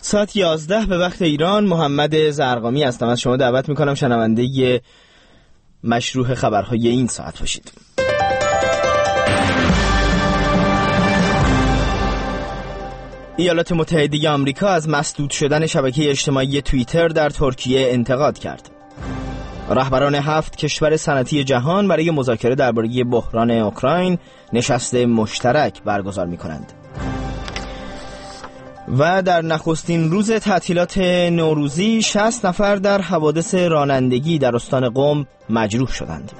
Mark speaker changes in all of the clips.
Speaker 1: ساعت 11 به وقت ایران. محمد زرقامی هستم. از شما دعوت میکنم شنونده مشروح خبرهای این ساعت باشید. ایالات متحده آمریکا از مسدود شدن شبکه اجتماعی توییتر در ترکیه انتقاد کرد. رهبران 7 کشور صنعتی جهان برای مذاکره درباره بحران اوکراین نشست مشترک برگزار می‌کنند. و در نخستین روز تعطیلات نوروزی 60 نفر در حوادث رانندگی در استان قم مجروح شدند.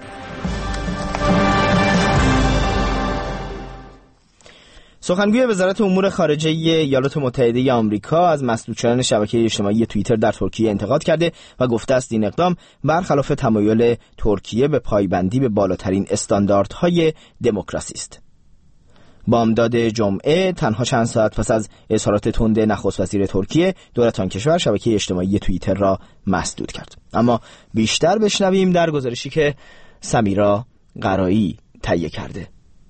Speaker 1: سخنگوی وزارت امور خارجه ایالات متحده آمریکا از مسدود شدن شبکه اجتماعی توییتر در ترکیه انتقاد کرده و گفته است این اقدام برخلاف تمایل ترکیه به پایبندی به بالاترین استانداردهای دموکراسی است. بامداد جمعه تنها چند ساعت پس از اظهارات تند نخست وزیر ترکیه، دولت آن کشور شبکه اجتماعی توییتر را مسدود کرد. اما بیشتر بشنویم در گزارشی که سمیرا قرایی تهیه کرده.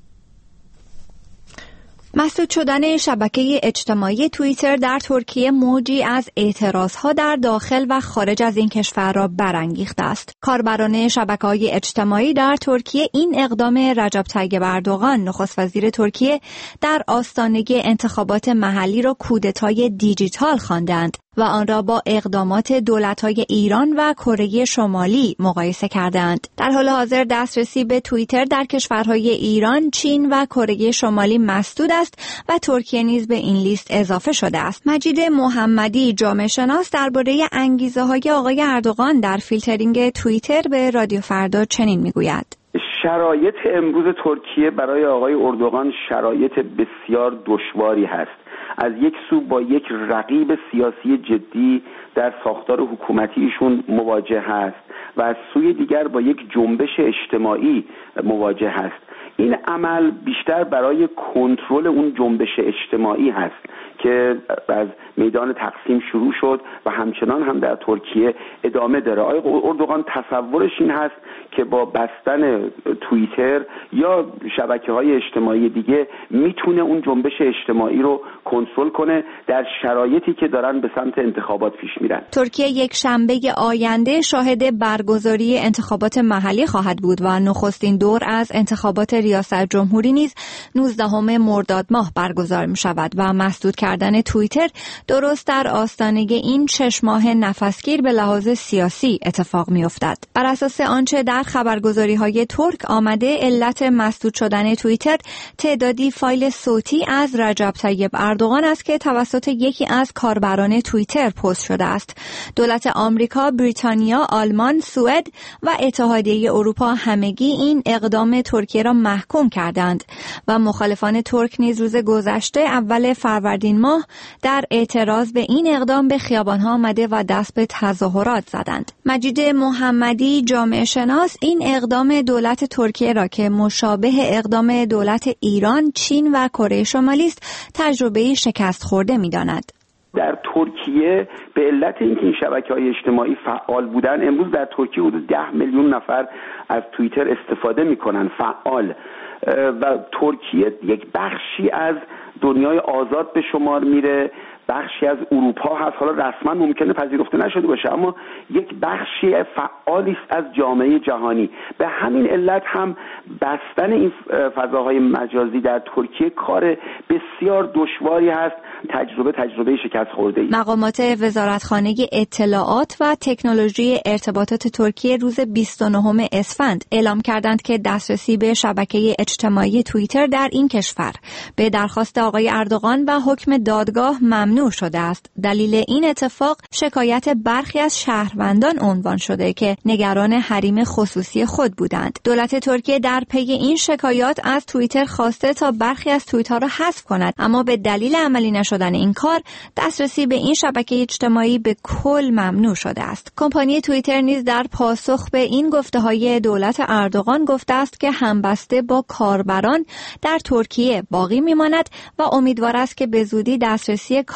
Speaker 2: مسدود شدن شبکه اجتماعی توییتر در ترکیه موجی از اعتراضها در داخل و خارج از این کشور را برانگیخته است. کاربران شبکه‌های اجتماعی در ترکیه این اقدام رجب طیب اردوغان نخست وزیر ترکیه در آستانه انتخابات محلی را کودتای دیجیتال خواندند و آن را با اقدامات دولت‌های ایران و کره شمالی مقایسه کردند. در حال حاضر دسترسی به توییتر در کشورهای ایران، چین و کره شمالی مسدود است و ترکیه نیز به این لیست اضافه شده است. مجید محمدی جامعه شناس درباره انگیزه‌های آقای اردوغان در فیلترینگ توییتر به رادیو فردا چنین میگوید:
Speaker 3: شرایط امروز ترکیه برای آقای اردوغان شرایط بسیار دشواری هست. از یک سو با یک رقیب سیاسی جدی در ساختار حکومتی ایشون مواجه هست و از سوی دیگر با یک جنبش اجتماعی مواجه هست. این عمل بیشتر برای کنترل اون جنبش اجتماعی هست که از میدان تقسیم شروع شد و همچنان هم در ترکیه ادامه داره. آقای اردوغان تصورش این هست که با بستن توییتر یا شبکه‌های اجتماعی دیگه میتونه اون جنبش اجتماعی رو کنترل کنه در شرایطی که دارن به سمت انتخابات پیش میرن.
Speaker 2: ترکیه یک شنبه آینده شاهد برگزاری انتخابات محلی خواهد بود و نخستین دور از انتخابات ریاست جمهوری نیز 19 مرداد ماه برگزار می شود و مسدود کردن توییتر درست در آستانه این 6 ماه نفسگیر به لحاظ سیاسی اتفاق می افتد. بر اساس آنچه در خبرگزاری‌های ترک آمده، علت مسدود شدن توییتر تعدادی فایل صوتی از رجب طیب اردوغان است که توسط یکی از کاربران توییتر پست شده است. دولت آمریکا، بریتانیا، آلمان، سوئد و اتحادیه اروپا همگی این اقدام ترکیه را محکوم کردند و مخالفان ترک نیز روز گذشته اول فروردین ماه در اعتراض به این اقدام به خیابان‌ها آمده و دست به تظاهرات زدند. مجید محمدی جامعه شناس این اقدام دولت ترکیه را که مشابه اقدام دولت ایران، چین و کره شمالی است تجربه شکست خورده می‌داند.
Speaker 3: در ترکیه به علت اینکه این شبکه‌های اجتماعی فعال بودن، امروز در ترکیه حدود 10 میلیون نفر از توییتر استفاده می‌کنن فعال و ترکیه یک بخشی از دنیای آزاد به شمار میره، بخشی از اروپا هست. حالا رسما ممکنه پذیرفته نشده باشه اما یک بخشی فعالی است از جامعه جهانی. به همین علت هم بستن این فضاهای مجازی در ترکیه کار بسیار دشواری هست. تجربه شکست خورده ای.
Speaker 2: مقامات وزارتخانه اطلاعات و تکنولوژی ارتباطات ترکیه روز 29 اسفند اعلام کردند که دسترسی به شبکه اجتماعی توییتر در این کشور به درخواست آقای اردوغان و حکم دادگاه ممنوع شده است. دلیل این اتفاق شکایت برخی از شهروندان عنوان شده که نگران حریم خصوصی خود بودند. دولت ترکیه در پی این شکایات از توییتر خواسته تا برخی از توییت‌ها را حذف کند، اما به دلیل عملی نشدن این کار دسترسی به این شبکه اجتماعی به کل ممنوع شده است. کمپانی توییتر نیز در پاسخ به این گفته‌های دولت اردوغان گفته است که همبسته با کاربران در ترکیه باقی می‌ماند و امیدوار است که به زودی دسترسی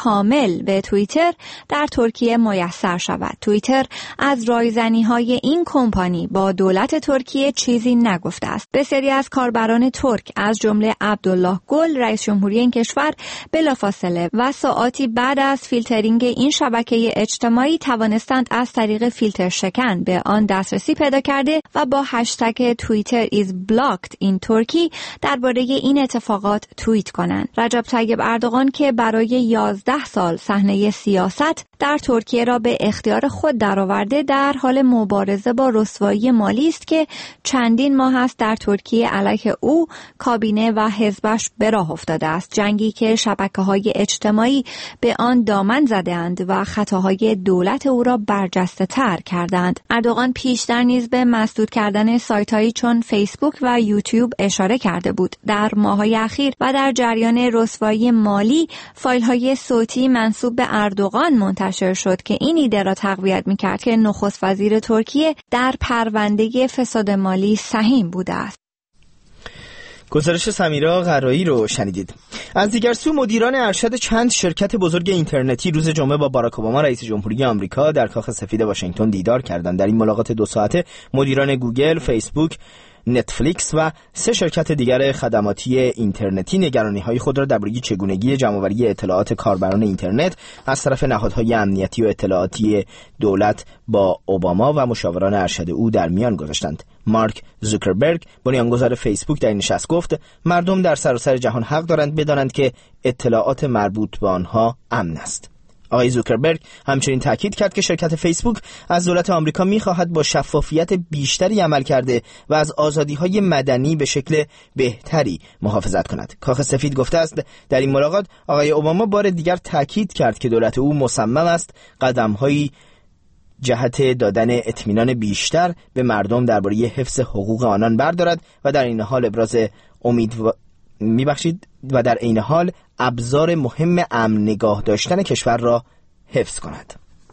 Speaker 2: کامل به توییتر در ترکیه میسر شود. توییتر از رایزنی‌های این کمپانی با دولت ترکیه چیزی نگفته است. بسیاری از کاربران ترک از جمله عبدالله گل رئیس جمهوری این کشور بلافاصله و ساعاتی بعد از فیلترینگ این شبکه اجتماعی توانستند از طریق فیلتر شکن به آن دسترسی پیدا کرده و با هشتگ توییتر is blocked in Turkey درباره این اتفاقات توییت کنند. رجب طیب اردوغان که برای 11 سال صحنه سیاست در ترکیه را به اختیار خود درآورده در حال مبارزه با رسوایی مالی است که چندین ماه است در ترکیه علیه او، کابینه و حزبش به راه افتاده است. جنگی که شبکه‌های اجتماعی به آن دامن زده‌اند و خطاهای دولت او را برجسته‌تر کردند. اردوغان پیشتر نیز به مسدود کردن سایت‌هایی چون فیسبوک و یوتیوب اشاره کرده بود. در ماه‌های اخیر و در جریان رسوایی مالی فایل‌های صوتی منسوب به اردوغان منتشر شد که این ایده را تقویت می‌کرد که نخست وزیر ترکیه در پرونده فساد مالی سهیم بوده است.
Speaker 1: گزارش سمیرا قرایی رو شنیدید. از دیگر سو مدیران ارشد چند شرکت بزرگ اینترنتی روز جمعه با باراک اوباما رئیس جمهوری آمریکا در کاخ سفید واشنگتن دیدار کردند. در این ملاقات 2 ساعته مدیران گوگل، فیسبوک، نتفلیکس و 3 شرکت دیگر خدماتی اینترنتی نگرانی‌های خود را درباره چگونگی جمع‌آوری اطلاعات کاربران اینترنت از طرف نهادهای امنیتی و اطلاعاتی دولت با اوباما و مشاوران ارشد او در میان گذاشتند. مارک زوکربرگ بنیانگذار فیسبوک در این نشست گفت مردم در سراسر جهان حق دارند بدانند که اطلاعات مربوط به آنها امن است. آقای زوکربرگ همچنین تاکید کرد که شرکت فیسبوک از دولت آمریکا می‌خواهد با شفافیت بیشتری عمل کرده و از آزادی‌های مدنی به شکل بهتری محافظت کند. کاخ سفید گفته است در این ملاقات آقای اوباما بار دیگر تاکید کرد که دولت او مصمم است قدم‌هایی جهت دادن اطمینان بیشتر به مردم درباره حفظ حقوق آنان بردارد و در این حال ابراز امید و در عین حال ابزار مهم امن نگاه داشتن کشور را حفظ کند.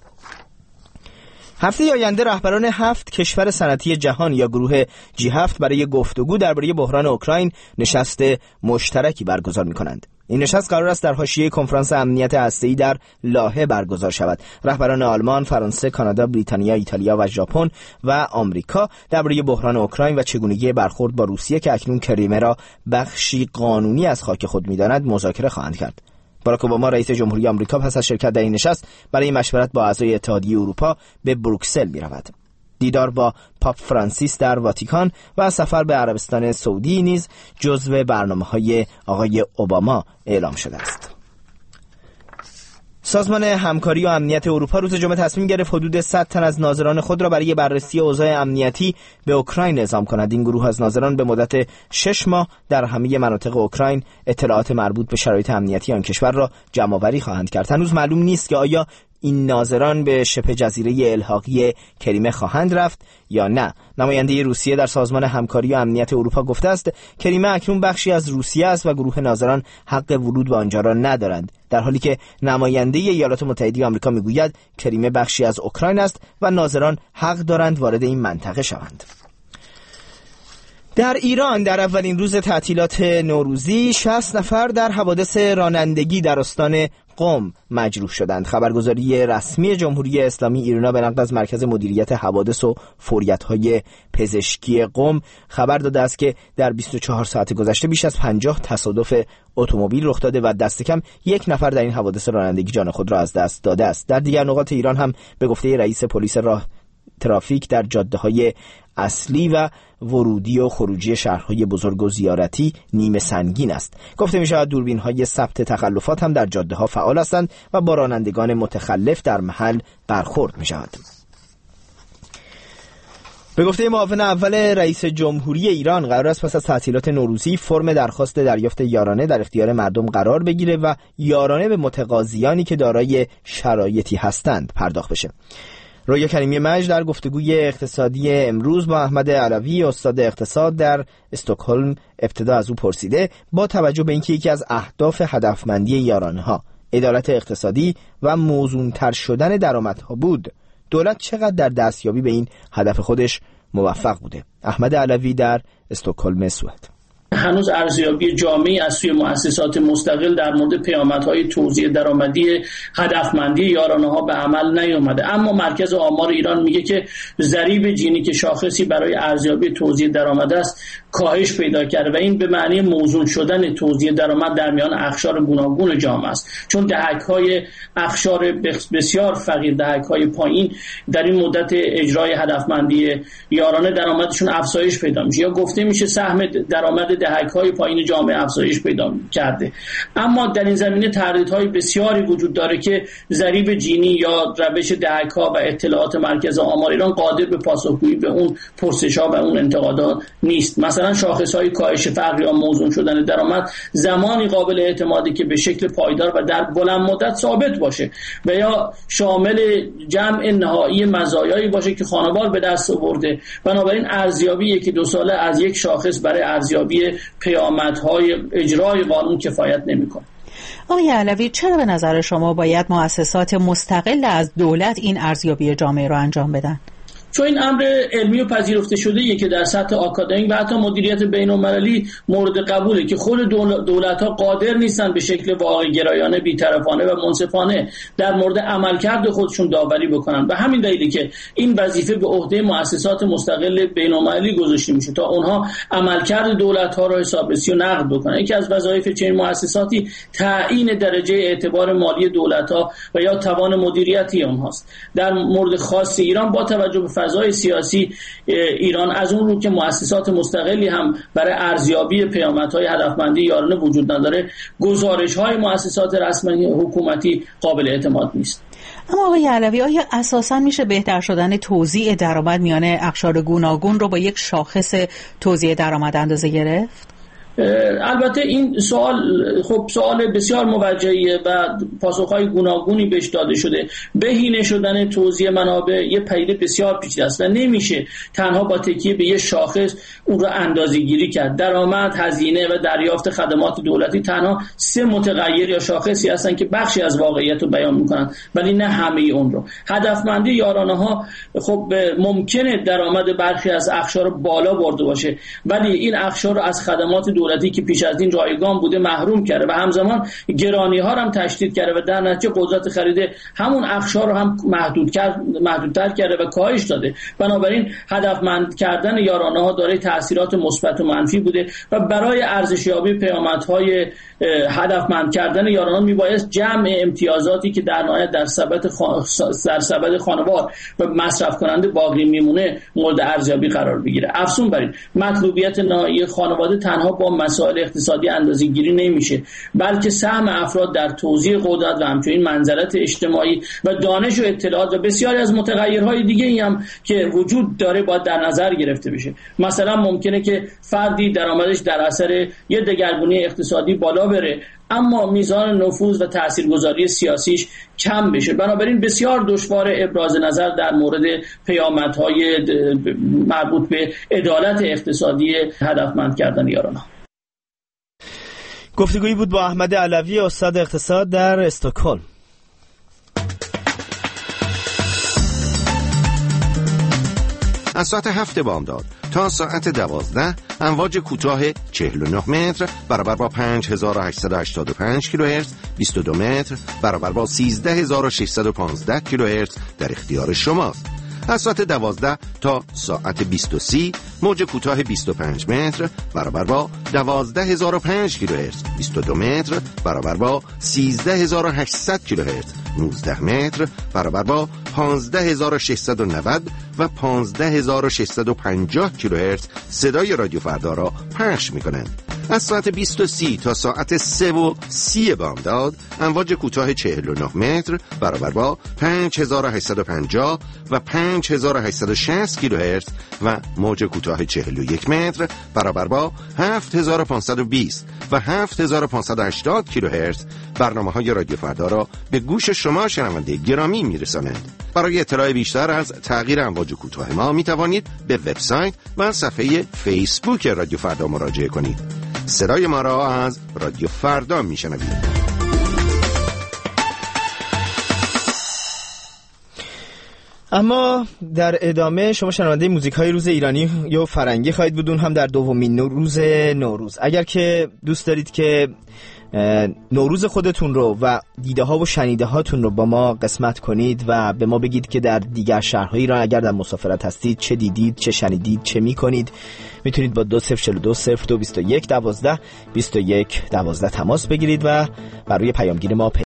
Speaker 1: هفته آینده رهبران 7 کشور صنعتی جهان یا گروه G7 برای گفتگو درباره بحران اوکراین نشست مشترکی برگزار می‌کنند. این نشست قرار است در حاشیه کنفرانس امنیت هسته‌ای در لاهه برگزار شود. رهبران آلمان، فرانسه، کانادا، بریتانیا، ایتالیا و ژاپن و آمریکا درباره بحران اوکراین و چگونگی برخورد با روسیه که اکنون کریمه را بخشی قانونی از خاک خود می‌داند مذاکره خواهند کرد. باراک اوباما رئیس جمهوری آمریکا پس از شرکت در این نشست برای مشورت با اعضای اتحادیه اروپا به بروکسل می‌رود. دیدار با پاپ فرانسیس در واتیکان و سفر به عربستان سعودی نیز جزو برنامه‌های آقای اوباما اعلام شده است. سازمان همکاری و امنیت اروپا روز جمعه تصمیم گرفت حدود 100 تن از ناظران خود را برای بررسی اوضاع امنیتی به اوکراین اعزام کند. این گروه از ناظران به مدت 6 ماه در همه مناطق اوکراین اطلاعات مربوط به شرایط امنیتی آن کشور را جمع‌آوری خواهند کرد. هنوز معلوم نیست که آیا این ناظران به شبه جزیره الحاقی کریمه خواهند رفت یا نه. نماینده روسیه در سازمان همکاری و امنیت اروپا گفته است کریمه اکنون بخشی از روسیه است و گروه ناظران حق ورود به آنجا را ندارند، در حالی که نماینده ایالات متحده آمریکا میگوید کریمه بخشی از اوکراین است و ناظران حق دارند وارد این منطقه شوند. در ایران در اولین روز تعطیلات نوروزی 60 نفر در حوادث رانندگی در استان قم مجروح شدند. خبرگزاری رسمی جمهوری اسلامی ایران به نقل از مرکز مدیریت حوادث و فوریت‌های پزشکی قم خبر داده است که در 24 ساعت گذشته بیش از 50 تصادف اتومبیل رخ داده و دست کم 1 نفر در این حوادث رانندگی جان خود را از دست داده است. در دیگر نقاط ایران هم به گفته رئیس پلیس راه ترافیک در جاده‌های اصلی و ورودی و خروجی شهرهای بزرگ و زیارتی نیمه سنگین است. گفته می شود دوربین‌های ثبت تخلفات هم در جاده‌ها فعال هستند و با رانندگان متخلف در محل برخورد می شود. به گفته معاون اول رئیس جمهوری ایران قرار است پس از تعطیلات نوروزی فرم درخواست دریافت یارانه در اختیار مردم قرار بگیره و یارانه به متقاضیانی که دارای شرایطی هستند پرداخت بشه. رویا کریمی مجد در گفتگوی اقتصادی امروز با احمد علوی استاد اقتصاد در استکهلم ابتدا از او پرسیده با توجه به اینکه یکی از اهداف هدفمندی یارانه‌ها عدالت اقتصادی و موزون‌تر شدن درآمدها بود، دولت چقدر در دستیابی به این هدف خودش موفق بوده؟ احمد علوی در استکهلم سوئد.
Speaker 4: هنوز ارزیابی جامعی از سوی مؤسسات مستقل در مورد پیامدهای توزیع درآمدی هدفمندی یارانه‌ها به عمل نیامده. اما مرکز آمار ایران میگه که ضریب جینی که شاخصی برای ارزیابی توزیع درآمد است کاهش پیدا کرده و این به معنی موزون شدن توزیع درآمد در میان اقشار گوناگون جامعه است، چون دهک‌های اقشار بسیار فقیر، دهک‌های پایین در این مدت اجرای هدفمندی یارانه درآمدشون افزایش پیدا میشه، یا گفته میشه سهم درآمد دهک‌های پایین جامعه افزایش پیدا کرده. اما در این زمینه تردیدهای بسیاری وجود داره که ضریب جینی یا روش دهک‌ها و اطلاعات مرکز آمار ایران قادر به پاسخگویی به اون پرسش‌ها و اون انتقادات نیست. مثلا شاخص‌های کاهش فقر یا موزون شدن درآمد زمانی قابل اعتمادی که به شکل پایدار و در بلند مدت ثابت باشه و یا شامل جمع نهایی مزایایی باشه که خانوار به دست آورده. بنابراین ارزیابی 1-2 ساله از یک شاخص برای ارزیابی پیامدهای اجرای قانون کفایت نمی‌کنه.
Speaker 5: آقای علوی، چرا به نظر شما باید مؤسسات مستقل از دولت این ارزیابی جامعه رو انجام بدن؟
Speaker 4: چون این امر علمی و پذیرفته شده‌ایه که در سطح آکادمیک و حتی مدیریت بین‌المللی مورد قبوله که خود دولت‌ها قادر نیستن به شکل واقع گرایانه، بی‌طرفانه و منصفانه در مورد عملکرد خودشون داوری بکنن. و همین دلیلی که این وظیفه به عهده مؤسسات مستقل بین‌المللی گذاشته میشه تا اونها عملکرد دولت‌ها رو حسابرسی و نقد بکنن. یکی از وظایف چنین مؤسساتی تعیین درجه اعتبار مالی دولت‌ها و یا توان مدیریتی اونهاست. در مورد خاص ایران با توجه به فضای سیاسی ایران از اون رو که مؤسسات مستقلی هم برای ارزیابی پیامدهای هدفمندی یارانه وجود نداره، گزارش‌های مؤسسات رسمی حکومتی قابل اعتماد نیست.
Speaker 5: اما آقای علوی، آیا اساساً میشه بهتر شدن توزیع درآمد میان اقشار گوناگون رو با یک شاخص توزیع درآمد اندازه گرفت؟
Speaker 4: البته این سوال بسیار موجهیه و پاسخهای گوناگونی بهش داده شده. بهینه شدن توزیع منابع یه پدیده بسیار پیچیده است و نمیشه تنها با تکیه به یه شاخص اون رو اندازه‌گیری کرد. درآمد، هزینه و دریافت خدمات دولتی تنها 3 متغیر یا شاخصی هستن که بخشی از واقعیت رو بیان میکنن ولی نه همه اون رو. هدفمندی یارانه‌ها ممکنه درآمد برخی از اقشار بالا برده باشه ولی این اقشار رو از خدمات دولتی که پیش از این رایگان بوده محروم کرده و همزمان گرانی ها هم تشدید کرده و در نتیجه قدرت خرید همون اقشار رو هم محدودتر کرده و کاهش داده. بنابراین هدفمند کردن یارانه ها دارای تاثیرات مثبت و منفی بوده و برای ارزشیابی پیامدهای هدفمند کردن یارانه میبایست جمع امتیازاتی که در نهایت در سبد خانوار و مصرف کننده باقی میمونه مورد ارزیابی قرار بگیره. افزون بر این، مطلوبیت نهایی خانواده تنها با مسائل اقتصادی اندازه‌گیری نمیشه بلکه سهم افراد در توزیع قدرت و همچنین منزلت اجتماعی و دانش و اطلاعات و بسیاری از متغیرهای دیگه‌ای هم که وجود داره باید در نظر گرفته بشه. مثلا ممکنه که فردی درآمدش در اثر یه دگرگونی اقتصادی بالا بره اما میزان نفوذ و تاثیرگذاری سیاسیش کم بشه. بنابراین بسیار دشوار ابراز نظر در مورد پیامدهای مربوط به عدالت اقتصادی هدفمند کردن یارانه.
Speaker 1: گفتگویی بود با احمد علوی، استاد اقتصاد در استکهلم.
Speaker 6: از ساعت 7 بامداد تا ساعت 12 امواج کوتاه 49 متر برابر با 5885 کیلوهرتز، 22 متر برابر با 13615 کیلوهرتز در اختیار شماست. از ساعت 12 تا ساعت 20:30 موج کوتاه 25 متر برابر با 12005 کیلوهرتز، 22 متر برابر با 13800 کیلوهرتز، 19 متر برابر با 15690 و 15650 کیلوهرتز صدای رادیو فردا را پخش می‌کنند. از ساعت 20:30 تا ساعت 3:30 بامداد امواج کوتاه 49 متر برابر با 5850 و 5860 کیلوهرتز و موج کوتاه 41 متر برابر با 7520 و 7580 کیلوهرتز برنامه‌های رادیو فردا را به گوش شما شنونده گرامی میرسانند. برای اطلاع بیشتر از تغییر امواج کوتاه ما می توانید به وبسایت و صفحه فیسبوک رادیو فردا مراجعه کنید. صدای ما را از رادیو فردا می شنوید.
Speaker 1: اما در ادامه شما شنونده موزیک های روز ایرانی یا فرنگی خواهید بودون، هم در دومین روز نوروز. اگر که دوست دارید که نوروز خودتون رو و دیده ها و شنیده هاتون رو با ما قسمت کنید و به ما بگید که در دیگر شهرهای ایران اگر در مسافرت هستید چه دیدید، چه شنیدید، چه میکنید، میتونید با 2042 0221 12 21 12 تماس بگیرید و برای پیامگیر ما